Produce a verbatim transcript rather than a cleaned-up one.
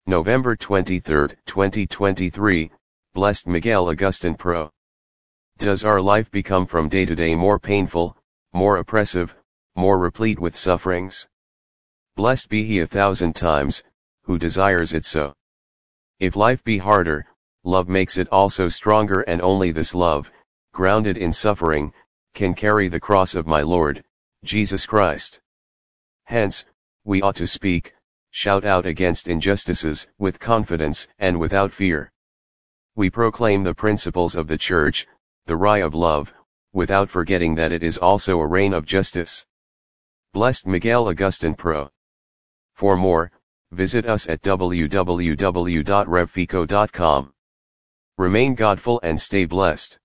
November twenty-third, twenty twenty-three, Blessed Miguel Augustin Pro. Does our life become from day to day more painful, more oppressive, more replete with sufferings? Blessed be he a thousand times, who desires it so. If life be harder, love makes it also stronger, and only this love, grounded in suffering, can carry the cross of my Lord, Jesus Christ. Hence, we ought to speak, shout out against injustices, with confidence and without fear. We proclaim the principles of the Church, the cry of love, without forgetting that it is also a reign of justice. Blessed Miguel Augustin Pro. For more, visit us at w w w dot rev fico dot com. Remain godful and stay blessed.